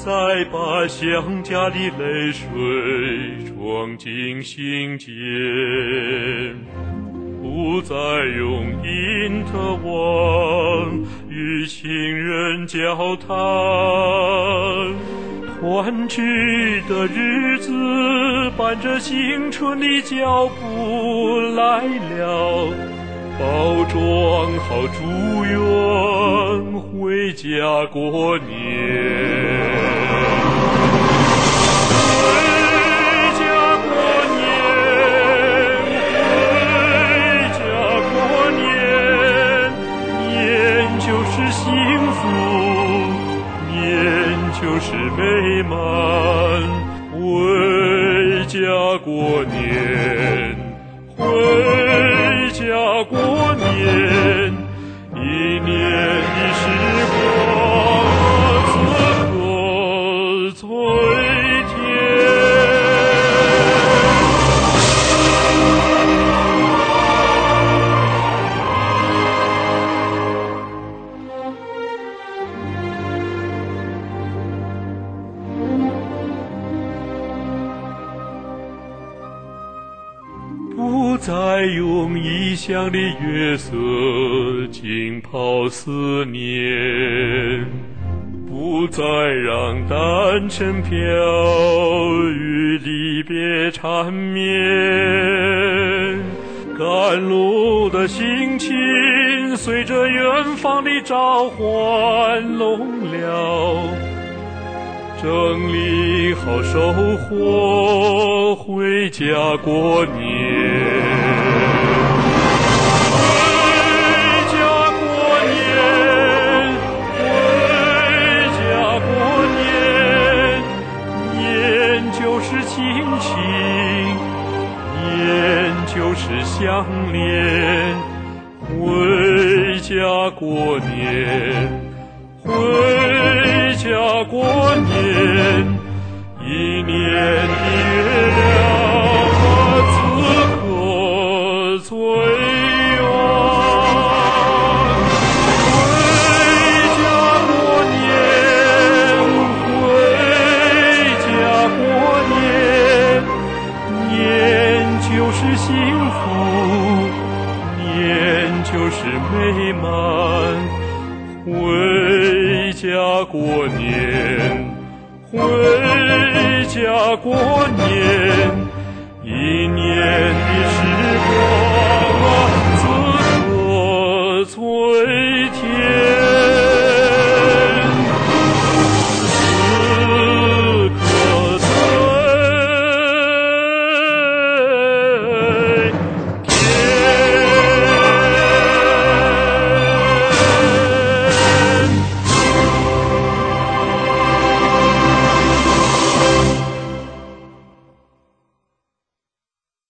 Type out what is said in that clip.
再把想家的泪水装进心间，不再用因特网与亲人交谈，团聚的日子伴着青春的脚步来了，包装好祝愿回家过年。就是美满，回家过年，回家过年，一年的时光此刻最甜。不再用异乡的月色浸泡思念，不再让单程飘与离别缠绵，赶路的心情随着远方的召唤聋了，整理好收获，回家过年。回家过年，回家过年，年就是亲情，年就是相恋。回家过年，回家过年，一年的月亮此刻最圆。回家过年，回家过年，年就是幸福，年就是美满。回家过年，回家过年，